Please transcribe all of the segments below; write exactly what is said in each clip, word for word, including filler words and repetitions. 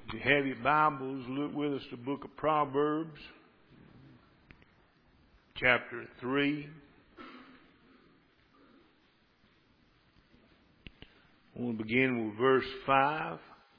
If you have your Bibles, look with us to the book of Proverbs, chapter three. We'll begin with verse five.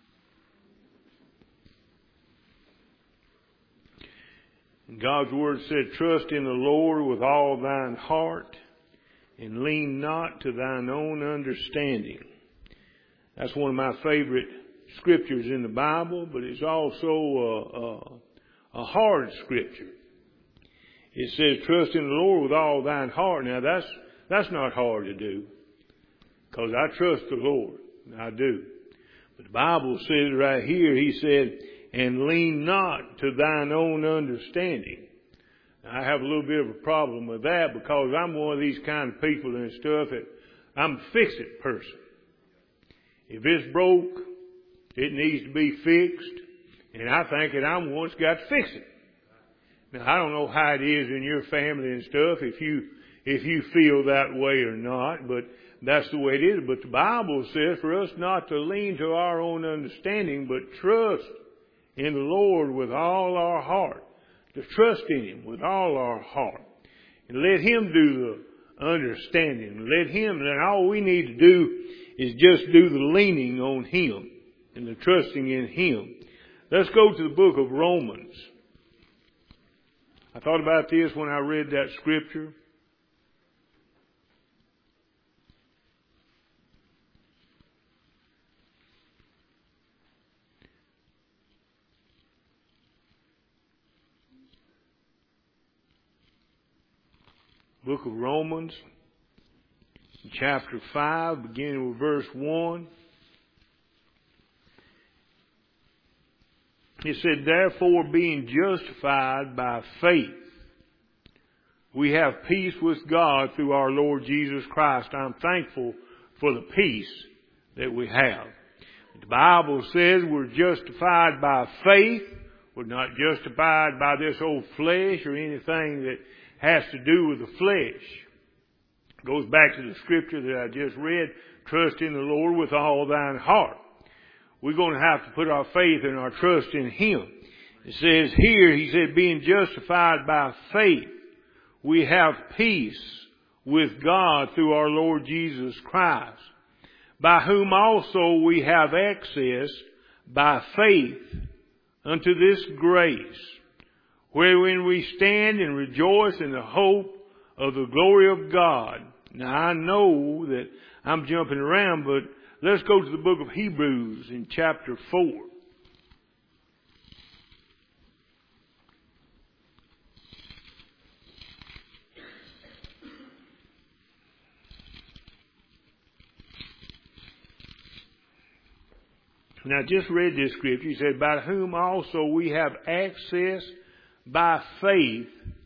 And God's word said, "Trust in the Lord with all thine heart, and lean not to thine own understanding." That's one of my favorite scriptures in the Bible, but it's also a, a, a hard scripture. It says, "Trust in the Lord with all thine heart." Now that's that's not hard to do, because I trust the Lord. I do. But the Bible says right here, he said, "And lean not to thine own understanding." Now, I have a little bit of a problem with that, because I'm one of these kind of people and stuff that I'm a fix-it person. If it's broke, it needs to be fixed, and I think that I'm the one that's got to fix it. Now, I don't know how it is in your family and stuff, if you if you feel that way or not, but that's the way it is. But the Bible says for us not to lean to our own understanding, but trust in the Lord with all our heart. To trust in Him with all our heart. And let Him do the understanding. Let Him, and all we need to do is just do the leaning on Him and the trusting in Him. Let's go to the book of Romans. I thought about this when I read that scripture. Book of Romans, chapter five, beginning with verse one. It said, "Therefore, being justified by faith, we have peace with God through our Lord Jesus Christ." I'm thankful for the peace that we have. The Bible says we're justified by faith. We're not justified by this old flesh or anything that has to do with the flesh. It goes back to the scripture that I just read, "Trust in the Lord with all thine heart." We're going to have to put our faith and our trust in Him. It says here, he said, "Being justified by faith, we have peace with God through our Lord Jesus Christ, by whom also we have access by faith unto this grace, wherein we stand and rejoice in the hope of the glory of God." Now I know that I'm jumping around, but let's go to the book of Hebrews in chapter four. Now I just read this scripture. He said, "By whom also we have access by faith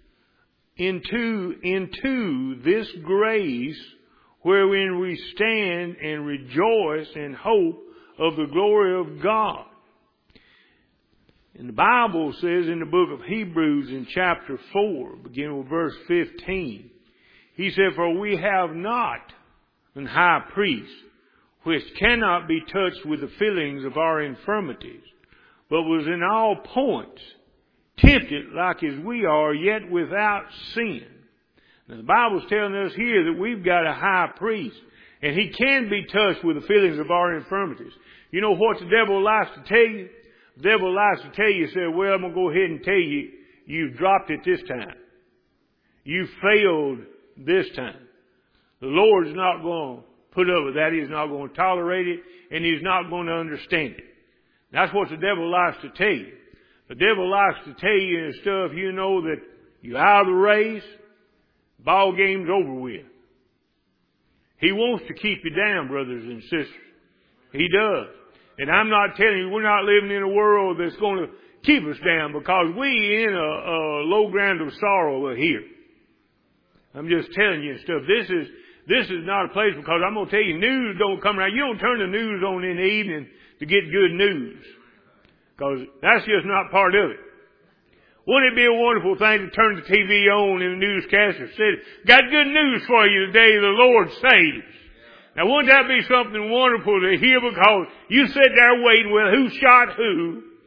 into, into this grace, wherein we stand and rejoice in hope of the glory of God." And the Bible says in the book of Hebrews in chapter four, beginning with verse fifteen, he said, "For we have not an high priest, which cannot be touched with the feelings of our infirmities, but was in all points tempted like as we are, yet without sin." Now the Bible's telling us here that we've got a high priest, and he can be touched with the feelings of our infirmities. You know what the devil likes to tell you? The devil likes to tell you, say, "Well, I'm going to go ahead and tell you, you've dropped it this time. You failed this time." The Lord's not going to put up with that. He's not going to tolerate it, and He's not going to understand it. That's what the devil likes to tell you. The devil likes to tell you and stuff, you know, that you're out of the race, ball game's over with. He wants to keep you down, brothers and sisters. He does. And I'm not telling you, we're not living in a world that's going to keep us down, because we in a, a low ground of sorrow here. I'm just telling you and stuff. This is, this is not a place, because I'm going to tell you, news don't come around. You don't turn the news on in the evening to get good news, because that's just not part of it. Wouldn't it be a wonderful thing to turn the T V on and the newscaster said, "Got good news for you today, the Lord saves." Yeah. Now wouldn't that be something wonderful to hear, because you sit there waiting, well, who shot who?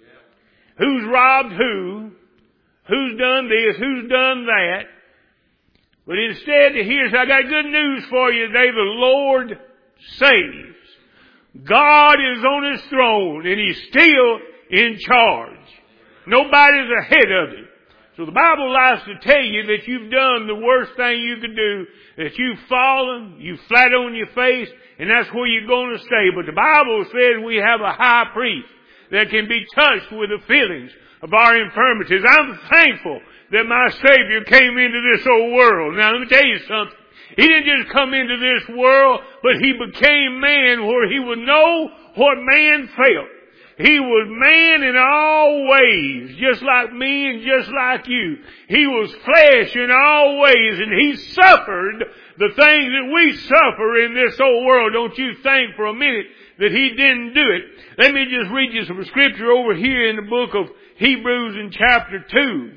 who's robbed who, who's done this, who's done that. But instead, here's, I got good news for you today. The Lord saves. God is on His throne and He's still in charge. Nobody's ahead of Him. So the Bible likes to tell you that you've done the worst thing you could do, that you've fallen, you've flat on your face, and that's where you're going to stay. But the Bible says we have a high priest that can be touched with the feelings of our infirmities. I'm thankful that my Savior came into this old world. Now let me tell you something. He didn't just come into this world, but He became man where He would know what man felt. He was man in all ways, just like me and just like you. He was flesh in all ways, and He suffered the things that we suffer in this old world. Don't you think for a minute that He didn't do it. Let me just read you some scripture over here in the book of Hebrews in chapter two.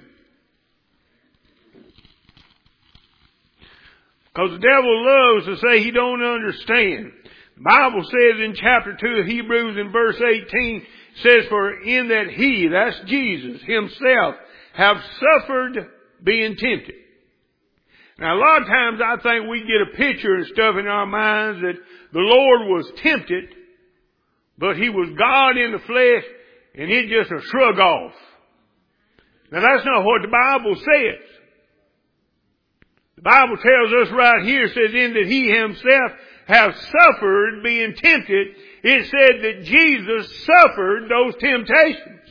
Because the devil loves to say he don't understand. The Bible says in chapter two of Hebrews in verse eighteen, says, for in that He, that's Jesus, Himself, have suffered being tempted. Now a lot of times I think we get a picture and stuff in our minds that the Lord was tempted, but He was God in the flesh, and He just a shrug off. Now that's not what the Bible says. The Bible tells us right here, says, in that He Himself have suffered being tempted. It said that Jesus suffered those temptations.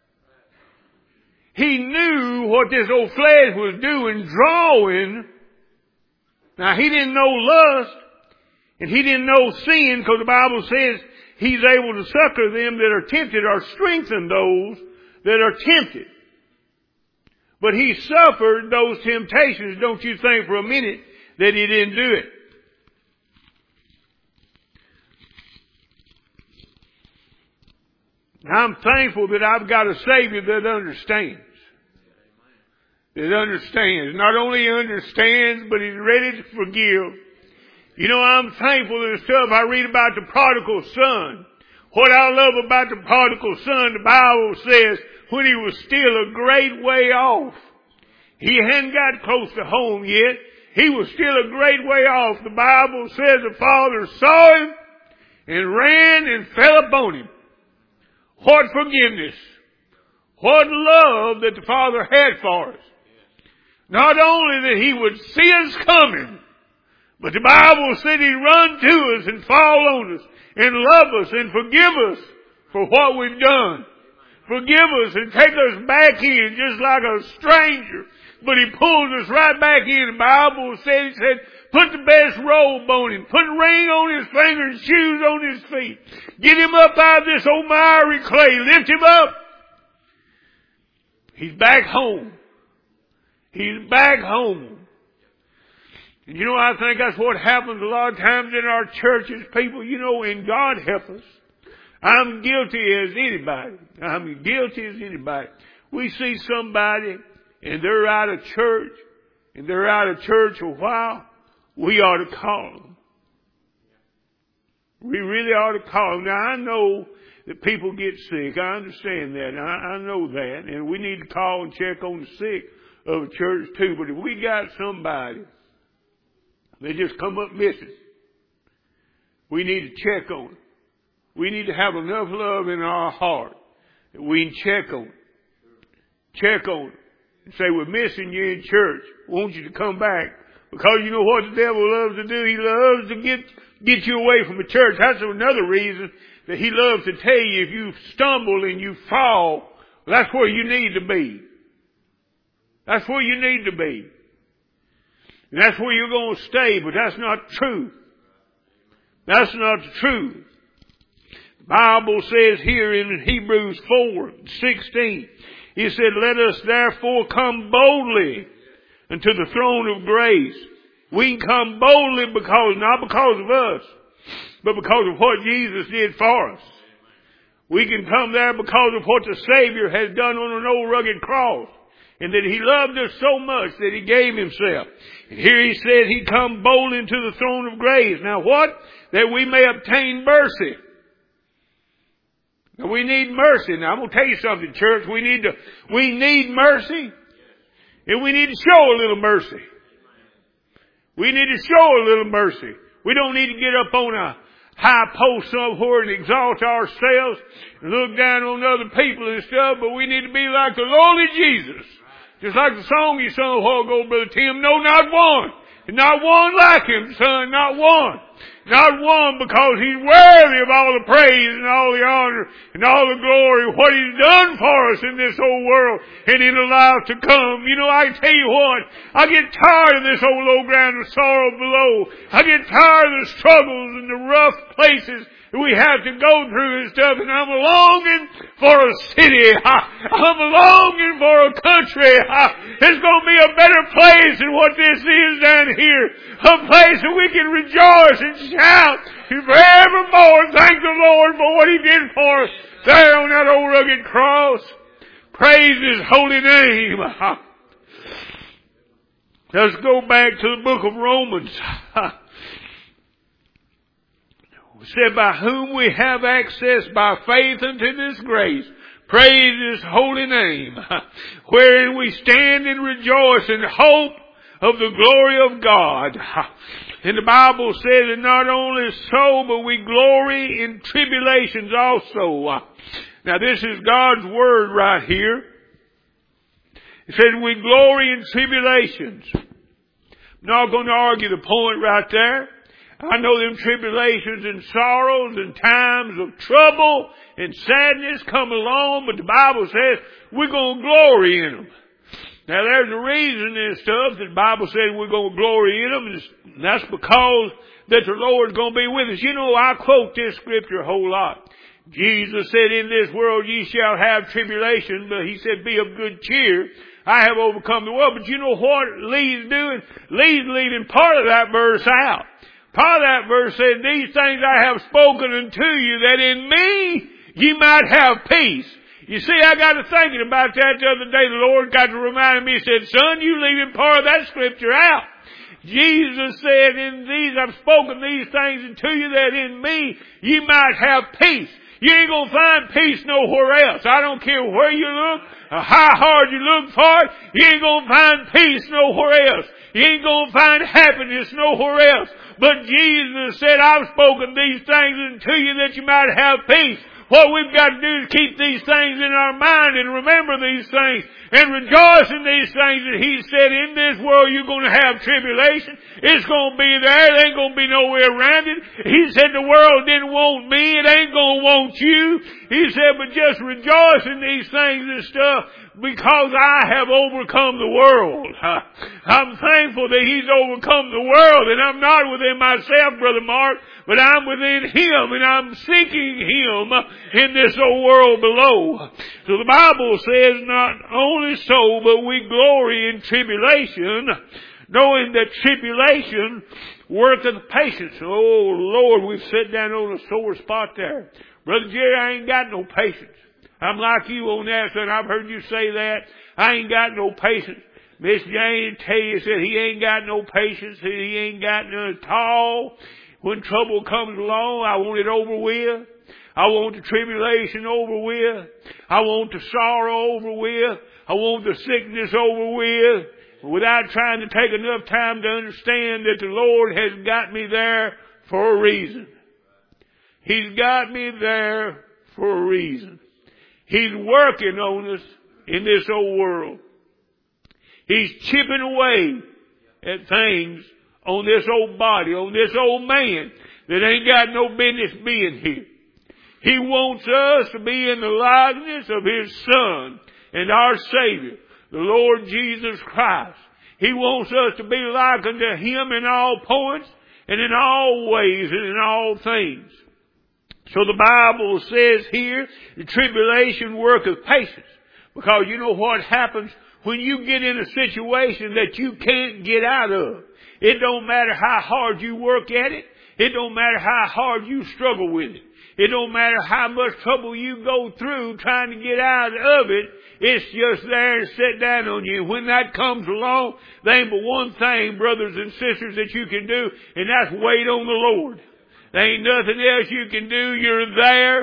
He knew what this old flesh was doing, drawing. Now He didn't know lust, and He didn't know sin, because the Bible says He's able to succor them that are tempted, or strengthen those that are tempted. But He suffered those temptations. Don't you think for a minute that He didn't do it. I'm thankful that I've got a Savior that understands. That understands. Not only understands, but He's ready to forgive. You know, I'm thankful for the stuff I read about the prodigal son. What I love about the prodigal son, the Bible says, when he was still a great way off. He hadn't got close to home yet. He was still a great way off. The Bible says the father saw him and ran and fell upon him. What forgiveness. What love that the Father had for us. Not only that He would see us coming, but the Bible said He'd run to us and fall on us and love us and forgive us for what we've done. Forgive us and take us back in just like a stranger. But He pulls us right back in. The Bible said, He said, put the best robe on him. Put a ring on his finger and shoes on his feet. Get him up out of this old miry clay. Lift him up. He's back home. He's back home. And you know, I think that's what happens a lot of times in our churches. People, you know, and God help us. I'm guilty as anybody. I'm guilty as anybody. We see somebody and they're out of church. And they're out of church a while. We ought to call them. We really ought to call them. Now, I know that people get sick. I understand that. I, I know that. And we need to call and check on the sick of the church too. But if we got somebody that just come up missing, we need to check on them. We need to have enough love in our heart that we can check on them. Check on them. And say, we're missing you in church. We want you to come back. Because you know what the devil loves to do? He loves to get get you away from the church. That's another reason that he loves to tell you if you stumble and you fall, that's where you need to be. That's where you need to be. And that's where you're going to stay, but that's not true. That's not true. The Bible says here in Hebrews four sixteen, he said, let us therefore come boldly unto the throne of grace. We can come boldly because, not because of us, but because of what Jesus did for us. We can come there because of what the Savior has done on an old rugged cross. And that He loved us so much that He gave Himself. And here He said He come boldly into the throne of grace. Now what? That we may obtain mercy. Now we need mercy. Now I'm going to tell you something, church. We need to, we need mercy. And we need to show a little mercy. We need to show a little mercy. We don't need to get up on a high post somewhere and exalt ourselves and look down on other people and stuff, but we need to be like the lowly Jesus. Just like the song you sung a while ago, Brother Tim. No, not one. And not one like him, son. Not one. Not one, because he's worthy of all the praise and all the honor and all the glory, what he's done for us in this whole world and in the life to come. You know, I tell you what, I get tired of this old low ground of sorrow below. I get tired of the struggles and the rough places that we have to go through and stuff, and I'm longing for a city. I'm longing for a country. It's going to be a better place than what this is down here. A place that we can rejoice and shout and forevermore thank the Lord for what He did for us there on that old rugged cross. Praise His holy name. Let's go back to the book of Romans. It said, by whom we have access by faith unto this grace. Praise His holy name. Wherein we stand and rejoice in hope of the glory of God. And the Bible says that not only so, but we glory in tribulations also. Now this is God's word right here. It says we glory in tribulations. I'm not going to argue the point right there. I know them tribulations and sorrows and times of trouble and sadness come along, but the Bible says we're going to glory in them. Now there's a reason and stuff that the Bible says we're going to glory in them, and that's because that the Lord's going to be with us. You know, I quote this scripture a whole lot. Jesus said, in this world ye shall have tribulation, but He said, be of good cheer. I have overcome the world. But you know what Lee's doing? Lee's leaving part of that verse out. Part of that verse said, these things I have spoken unto you, that in me ye might have peace. You see, I got to thinking about that the other day. The Lord got to remind me, He said, son, you leaving part of that scripture out. Jesus said, in these I've spoken these things unto you, that in me ye might have peace. You ain't gonna find peace nowhere else. I don't care where you look, or how hard you look for it, you ain't gonna find peace nowhere else. You ain't gonna find happiness nowhere else. But Jesus said, I've spoken these things unto you that you might have peace. What we've got to do is keep these things in our mind and remember these things and rejoice in these things that He said, in this world you're going to have tribulation. It's going to be there. There ain't going to be no way around it. He said the world didn't want me. It ain't going to want you. He said, but just rejoice in these things and stuff, because I have overcome the world. I'm thankful that He's overcome the world, and I'm not within myself, Brother Mark, but I'm within Him, and I'm seeking Him in this old world below. So the Bible says, not only so, but we glory in tribulation, knowing that tribulation worketh patience. Oh, Lord, we've sat down on a sore spot there. Brother Jerry, I ain't got no patience. I'm like you on that, son. I've heard you say that. I ain't got no patience. Miss Jane tell you, said he ain't got no patience. He ain't got none at all. When trouble comes along, I want it over with. I want the tribulation over with. I want the sorrow over with. I want the sickness over with. Without trying to take enough time to understand that the Lord has got me there for a reason. He's got me there for a reason. He's working on us in this old world. He's chipping away at things on this old body, on this old man that ain't got no business being here. He wants us to be in the likeness of His Son and our Savior, the Lord Jesus Christ. He wants us to be like unto Him in all points and in all ways and in all things. So the Bible says here, the tribulation worketh patience. Because you know what happens when you get in a situation that you can't get out of. It don't matter how hard you work at it. It don't matter how hard you struggle with it. It don't matter how much trouble you go through trying to get out of it. It's just there to sit down on you. When that comes along, there ain't but one thing, brothers and sisters, that you can do, and that's wait on the Lord. There ain't nothing else you can do. You're there.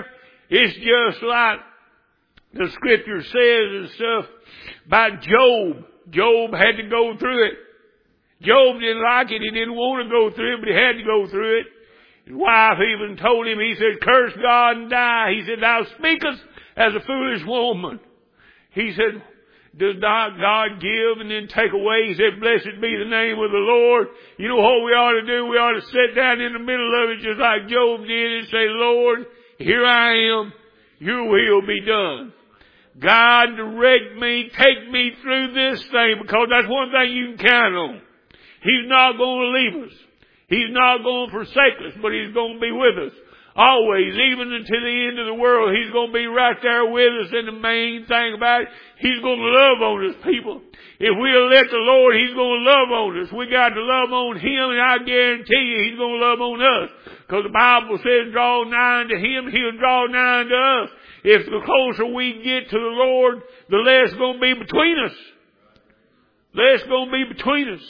It's just like the scripture says and stuff about Job. Job had to go through it. Job didn't like it. He didn't want to go through it, but he had to go through it. His wife even told him, he said, curse God and die. He said, thou speakest as a foolish woman. He said, does not God give and then take away? He said, blessed be the name of the Lord. You know what we ought to do? We ought to sit down in the middle of it just like Job did and say, Lord, here I am. Your will be done. God, direct me, take me through this thing, because that's one thing you can count on. He's not going to leave us. He's not going to forsake us, but He's going to be with us. Always, even until the end of the world, He's going to be right there with us. And the main thing about it, He's going to love on us, people. If we'll let the Lord, He's going to love on us. We got to love on Him, and I guarantee you He's going to love on us. Because the Bible says, draw nigh to Him, He'll draw nigh to us. If the closer we get to the Lord, the less going to be between us. Less going to be between us.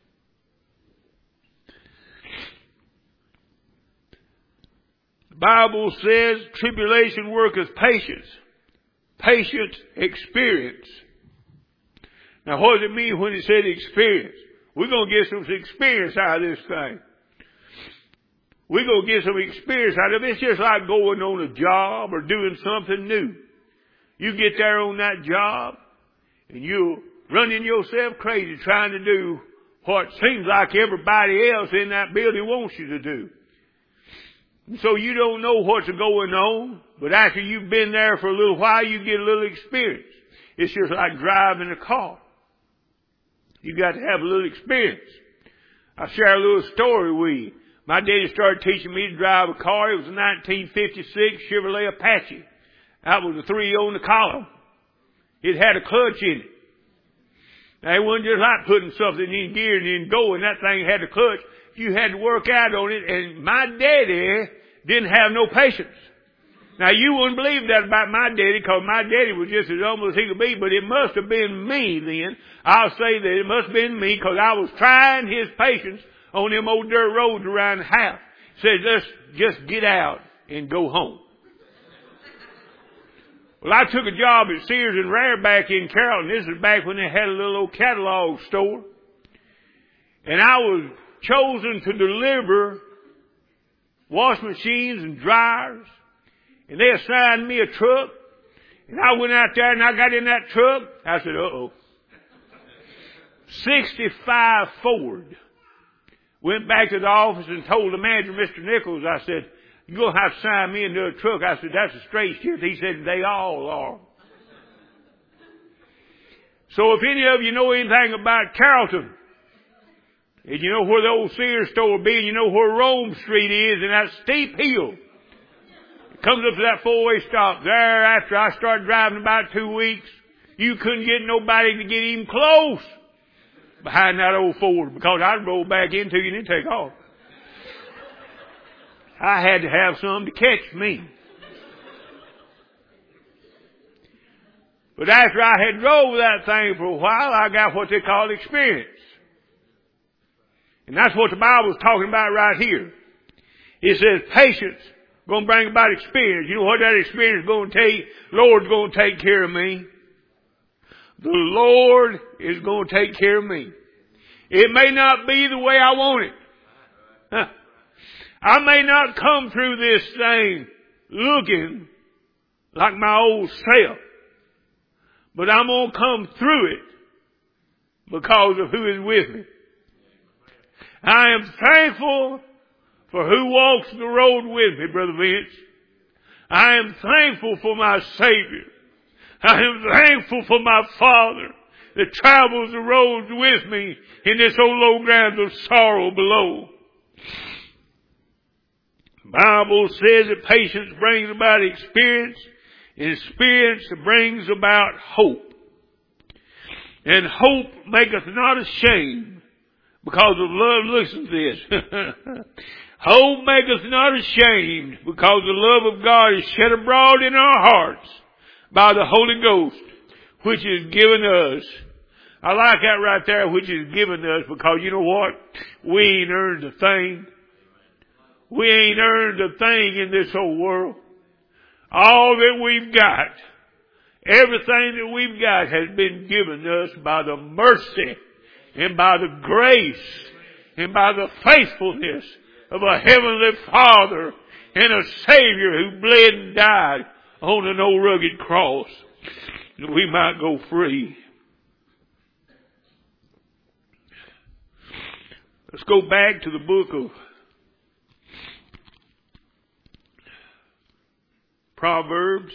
The Bible says tribulation worketh patience. Patience, experience. Now what does it mean when it said experience? We're going to get some experience out of this thing. We're going to get some experience out of it. It's just like going on a job or doing something new. You get there on that job and you're running yourself crazy trying to do what seems like everybody else in that building wants you to do. So you don't know what's going on, but after you've been there for a little while, you get a little experience. It's just like driving a car. You got to have a little experience. I'll share a little story with you. My daddy started teaching me to drive a car. It was a nineteen fifty-six Chevrolet Apache. That was a three on the column. It had a clutch in it. Now, it wasn't just like putting something in gear and then going. That thing had a clutch. You had to work out on it, and my daddy didn't have no patience. Now, you wouldn't believe that about my daddy, because my daddy was just as humble as he could be, but it must have been me then. I'll say that it must have been me, because I was trying his patience on them old dirt roads around the house. Said, let's just get out and go home. Well, I took a job at Sears and Rare back in Carrollton. This is back when they had a little old catalog store. And I was chosen to deliver wash machines and dryers. And they assigned me a truck. And I went out there and I got in that truck. I said, uh-oh. sixty-five Ford. Went back to the office and told the manager, Mister Nichols, I said, you're going to have to sign me into a truck. I said, that's a straight shift. He said, they all are. So if any of you know anything about Carrollton, and you know where the old Sears store will be, and you know where Rome Street is, and that steep hill, it comes up to that four-way stop. There, after I started driving about two weeks, you couldn't get nobody to get even close behind that old Ford, because I'd roll back into you and then take off. I had to have some to catch me. But after I had drove that thing for a while, I got what they call experience. And that's what the Bible's talking about right here. It says patience going to bring about experience. You know what that experience is going to take? Lord's going to take care of me. The Lord is going to take care of me. It may not be the way I want it. Huh. I may not come through this thing looking like my old self, but I'm going to come through it because of who is with me. I am thankful for who walks the road with me, Brother Vince. I am thankful for my Savior. I am thankful for my Father that travels the roads with me in this old low ground of sorrow below. The Bible says that patience brings about experience, and experience brings about hope. And hope maketh not ashamed, because of love. Listen to this. Hope maketh not ashamed, because the love of God is shed abroad in our hearts by the Holy Ghost, which is given us. I like that right there, which is given us, because you know what? We ain't earned a thing. We ain't earned a thing in this whole world. All that we've got, everything that we've got has been given us by the mercy and by the grace and by the faithfulness of a Heavenly Father and a Savior who bled and died on an old rugged cross that we might go free. Let's go back to the book of Proverbs.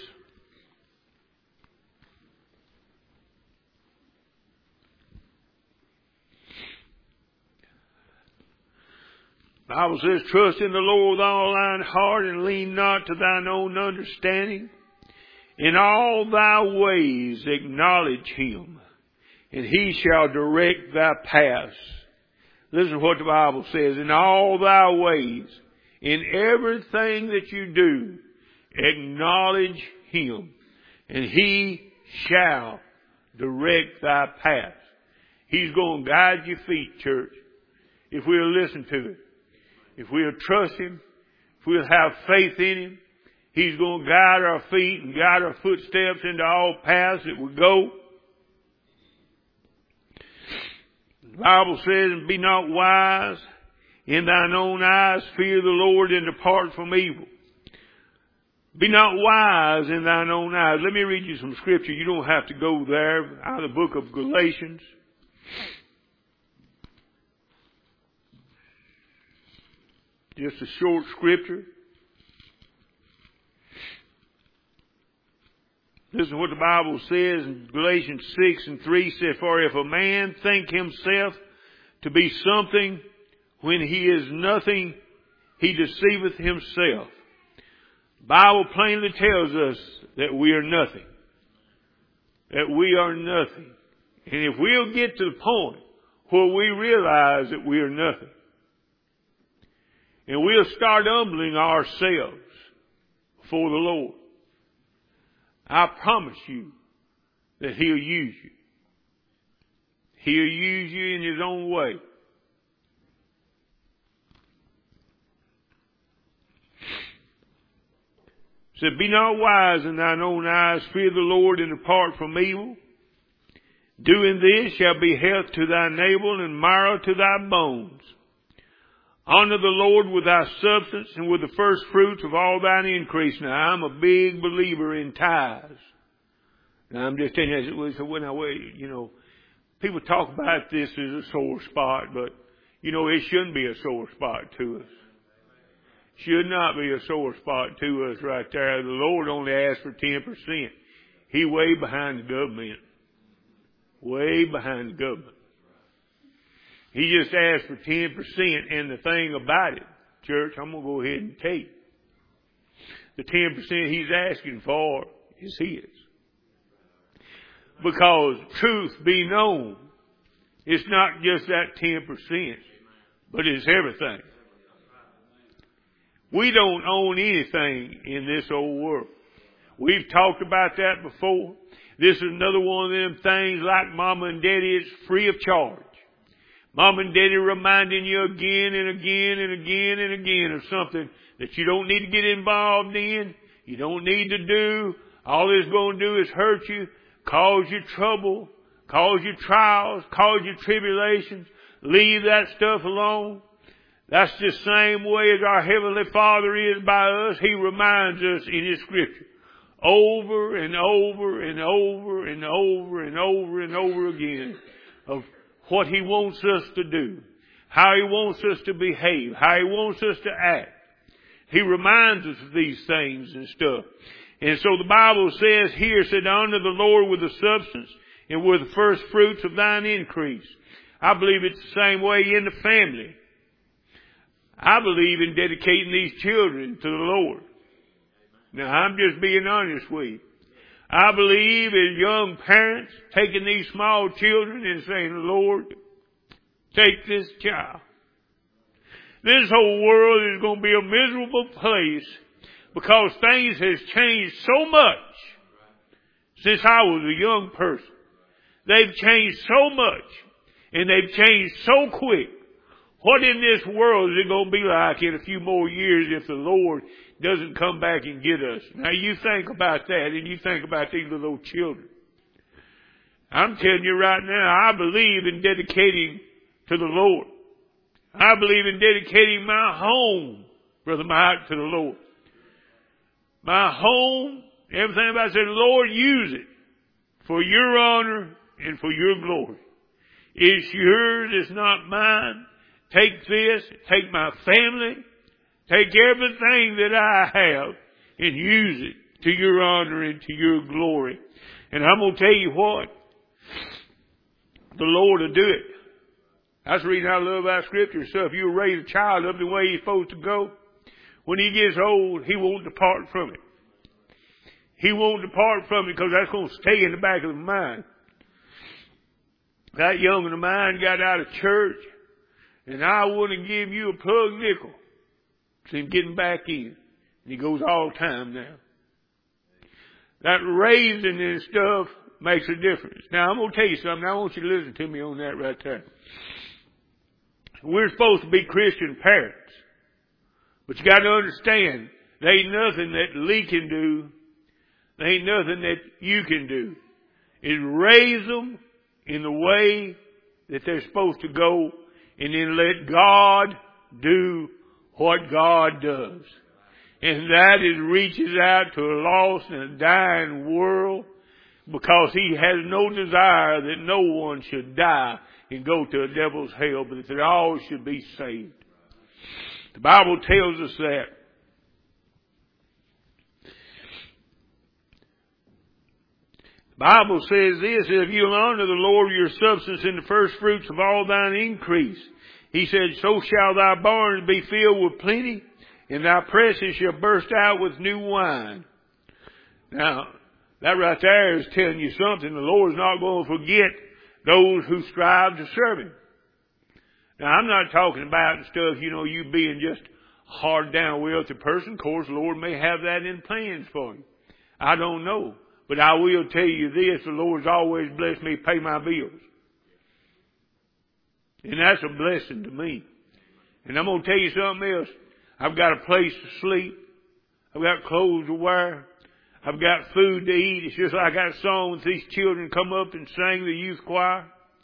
The Bible says, trust in the Lord with all thine heart and lean not to thine own understanding. In all thy ways acknowledge him, and he shall direct thy paths. Listen to what the Bible says. In all thy ways, in everything that you do, acknowledge him, and he shall direct thy paths. He's going to guide your feet, church, if we'll listen to it. If we'll trust him, if we'll have faith in him, he's going to guide our feet and guide our footsteps into all paths that we go. The Bible says, and be not wise in thine own eyes, fear the Lord and depart from evil. Be not wise in thine own eyes. Let me read you some scripture. You don't have to go there. Out of the book of Galatians. Just a short scripture. Listen to what the Bible says in Galatians six and three says, for if a man think himself to be something when he is nothing, he deceiveth himself. The Bible plainly tells us that we are nothing. That we are nothing. And if we'll get to the point where we realize that we are nothing, and we'll start humbling ourselves before the Lord, I promise you that he'll use you. He'll use you in his own way. It said, be not wise in thine own eyes, fear the Lord and depart from evil. Doing this shall be health to thy navel and marrow to thy bones. Honor the Lord with thy substance and with the first fruits of all thine increase. Now, I'm a big believer in tithes. Now, I'm just telling you, so when I wait, you know, people talk about this as a sore spot, but, you know, it shouldn't be a sore spot to us. Should not be a sore spot to us right there. The Lord only asked for ten percent. He way behind the government. Way behind the government. He just asked for ten percent, and the thing about it, church, I'm going to go ahead and tell you. The ten percent he's asking for is his. Because truth be known, it's not just that ten percent, but it's everything. We don't own anything in this old world. We've talked about that before. This is another one of them things like Mama and Daddy, it's free of charge. Mom and Daddy reminding you again and again and again and again of something that you don't need to get involved in. You don't need to do. All it's going to do is hurt you, cause you trouble, cause you trials, cause you tribulations. Leave that stuff alone. That's the same way as our Heavenly Father is by us. He reminds us in His Scripture over and over and over and over and over and over again of what He wants us to do, how He wants us to behave, how He wants us to act. He reminds us of these things and stuff. And so the Bible says here, said, honor the Lord with the substance and with the first fruits of thine increase. I believe it's the same way in the family. I believe in dedicating these children to the Lord. Now, I'm just being honest with you. I believe as young parents taking these small children and saying, Lord, take this child. This whole world is going to be a miserable place because things has changed so much since I was a young person. They've changed so much and they've changed so quick. What in this world is it going to be like in a few more years if the Lord doesn't come back and get us. Now you think about that, and you think about these little children. I'm telling you right now, I believe in dedicating to the Lord. I believe in dedicating my home, Brother Mike, to the Lord. My home, everything about it, said, Lord, use it for your honor and for your glory. It's yours, it's not mine. Take this, take my family, take everything that I have and use it to your honor and to your glory. And I'm going to tell you what, the Lord will do it. That's the reason I love our scripture. So if you raise a child up the way he's supposed to go, when he gets old, he won't depart from it. He won't depart from it because that's going to stay in the back of the mind. That young of mine got out of church, and I wouldn't give you a plug nickel to him getting back in. And he goes all the time now. That raising and stuff makes a difference. Now, I'm going to tell you something. I want you to listen to me on that right there. We're supposed to be Christian parents. But you got to understand, there ain't nothing that Lee can do. There ain't nothing that you can do. Is raise them in the way that they're supposed to go, and then let God do what God does. And that is reaches out to a lost and a dying world, because He has no desire that no one should die and go to a devil's hell, but that all should be saved. The Bible tells us that. The Bible says this, if you'll honor the Lord your substance in the first fruits of all thine increase, He said, so shall thy barns be filled with plenty, and thy presses shall burst out with new wine. Now, that right there is telling you something. The Lord's not going to forget those who strive to serve Him. Now, I'm not talking about stuff, you know, you being just hard down wealthy person. Of course, the Lord may have that in plans for you. I don't know. But I will tell you this, the Lord's always blessed me to pay my bills. And that's a blessing to me. And I'm going to tell you something else. I've got a place to sleep. I've got clothes to wear. I've got food to eat. It's just like that song with these children come up and sing the youth choir.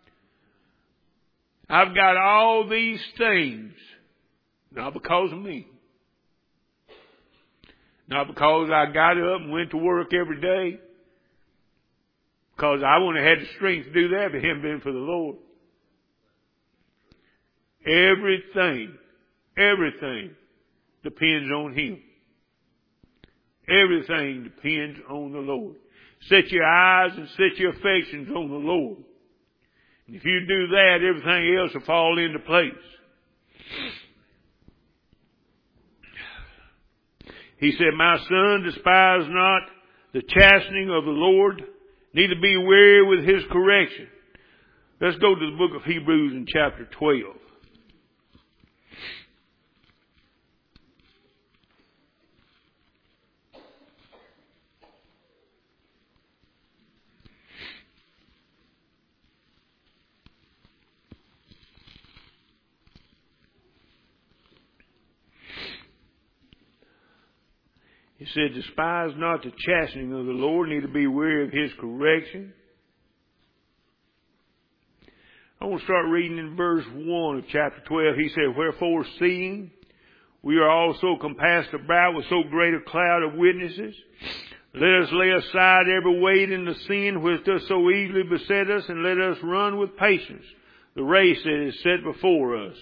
I've got all these things, not because of me. Not because I got up and went to work every day. Because I wouldn't have had the strength to do that if it hadn't been for the Lord. Everything, everything depends on Him. Everything depends on the Lord. Set your eyes and set your affections on the Lord. And if you do that, everything else will fall into place. He said, my son, despise not the chastening of the Lord, neither be weary with His correction. Let's go to the book of Hebrews in chapter twelve. He said, despise not the chastening of the Lord, neither be weary of His correction. I want to start reading in verse one of chapter twelve. He said, wherefore seeing we are also compassed about with so great a cloud of witnesses, let us lay aside every weight and the sin which does so easily beset us, and let us run with patience the race that is set before us.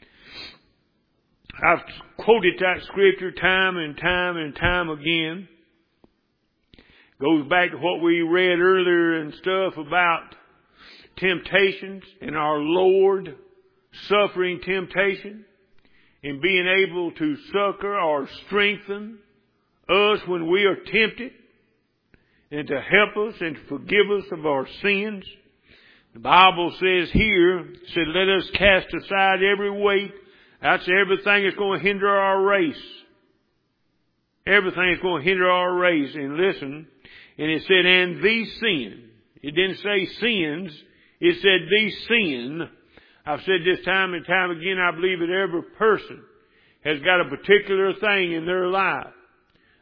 I've quoted that scripture time and time and time again. Goes back to what we read earlier and stuff about temptations and our Lord suffering temptation and being able to succor or strengthen us when we are tempted, and to help us and to forgive us of our sins. The Bible says here, it said, let us cast aside every weight. That's everything that's going to hinder our race. Everything that's going to hinder our race. And listen, and it said, and these sin. It didn't say sins. It said these sin. I've said this time and time again, I believe that every person has got a particular thing in their life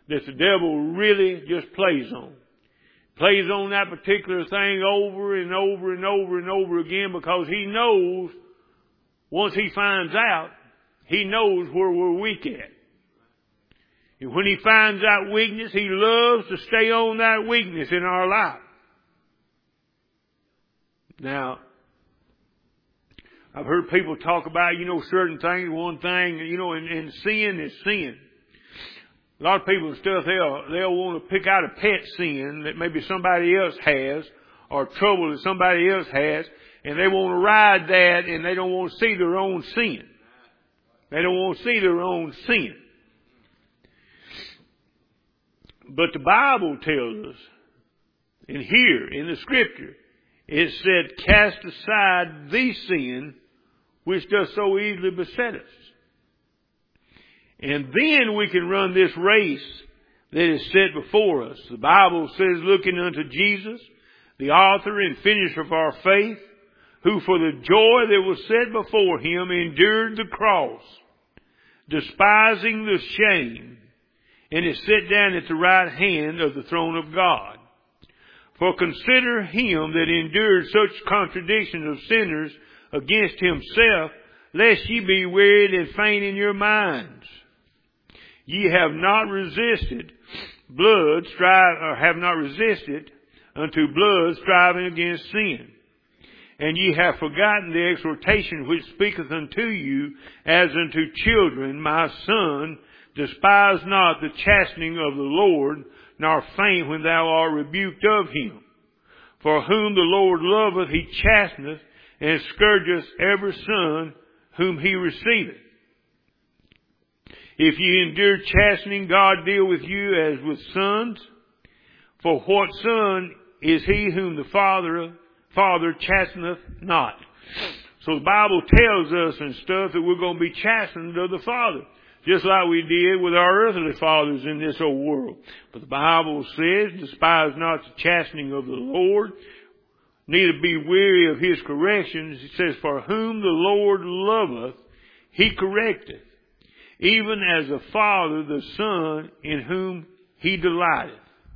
that the devil really just plays on. Plays on that particular thing over and over and over and over again because he knows, once he finds out, he knows where we're weak at. And when he finds that weakness, he loves to stay on that weakness in our life. Now, I've heard people talk about, you know, certain things, one thing, you know, and, and sin is sin. A lot of people and stuff, they'll, they'll want to pick out a pet sin that maybe somebody else has, or trouble that somebody else has, and they want to ride that, and they don't want to see their own sin. They don't want to see their own sin. But the Bible tells us, and here in the Scripture, it said, cast aside the sin which does so easily beset us. And then we can run this race that is set before us. The Bible says, looking unto Jesus, the author and finisher of our faith, who for the joy that was set before him endured the cross, despising the shame, and is set down at the right hand of the throne of God. For consider him that endured such contradictions of sinners against himself, lest ye be wearied and faint in your minds. Ye have not resisted blood, strive, or have not resisted unto blood, striving against sin. And ye have forgotten the exhortation which speaketh unto you as unto children, my son, despise not the chastening of the Lord, nor faint when thou art rebuked of him. For whom the Lord loveth, he chasteneth, and scourgeth every son whom he receiveth. If ye endure chastening, God deal with you as with sons. For what son is he whom the Father, Father chasteneth not? So the Bible tells us and stuff that we're going to be chastened of the Father, just like we did with our earthly fathers in this old world. But the Bible says, despise not the chastening of the Lord, neither be weary of his corrections. It says, for whom the Lord loveth, he correcteth, even as a father the son in whom he delighteth.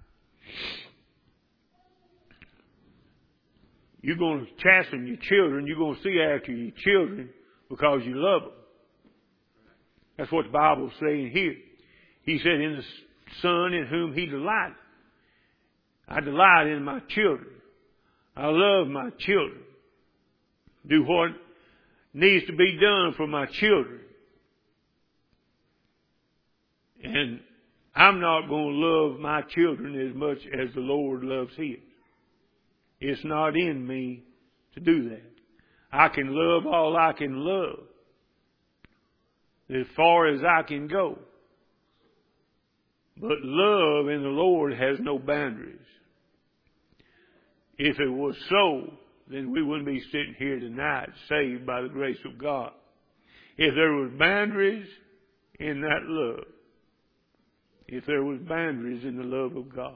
You're going to chasten your children. You're going to see after your children because you love them. That's what the Bible's saying here. He said, in the Son in whom he delighteth. I delight in my children. I love my children. Do what needs to be done for my children. And I'm not going to love my children as much as the Lord loves his. It's not in me to do that. I can love all I can love, as far as I can go. But love in the Lord has no boundaries. If it was so, then we wouldn't be sitting here tonight saved by the grace of God. If there was boundaries in that love, if there was boundaries in the love of God.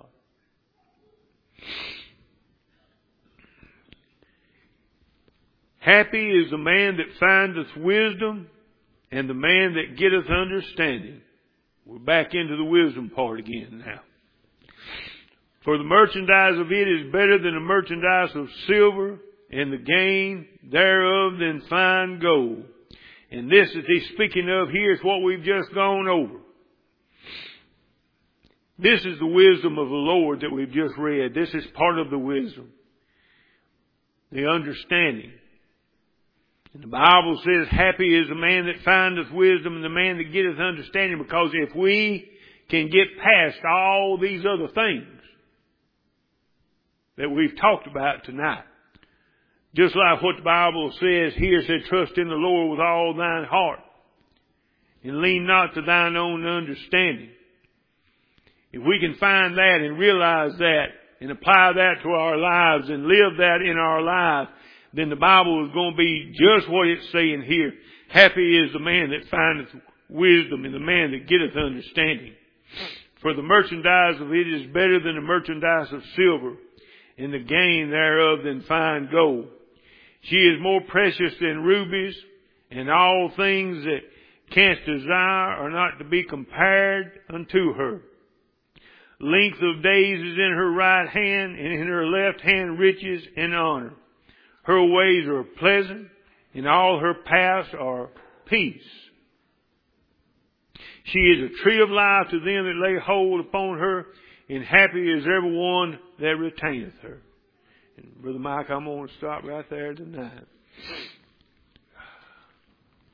Happy is the man that findeth wisdom, and the man that getteth understanding. We're back into the wisdom part again now. For the merchandise of it is better than the merchandise of silver, and the gain thereof than fine gold. And this that he's speaking of here is what we've just gone over. This is the wisdom of the Lord that we've just read. This is part of the wisdom. The understanding. And the Bible says, happy is the man that findeth wisdom and the man that getteth understanding, because if we can get past all these other things that we've talked about tonight, just like what the Bible says here, said, trust in the Lord with all thine heart, and lean not to thine own understanding. If we can find that and realize that and apply that to our lives and live that in our lives, then the Bible is going to be just what it's saying here. Happy is the man that findeth wisdom and the man that getteth understanding. For the merchandise of it is better than the merchandise of silver, and the gain thereof than fine gold. She is more precious than rubies, and all things that canst desire are not to be compared unto her. Length of days is in her right hand, and in her left hand riches and honor. Her ways are pleasant, and all her paths are peace. She is a tree of life to them that lay hold upon her, and happy is every one that retaineth her. And Brother Mike, I'm going to stop right there tonight.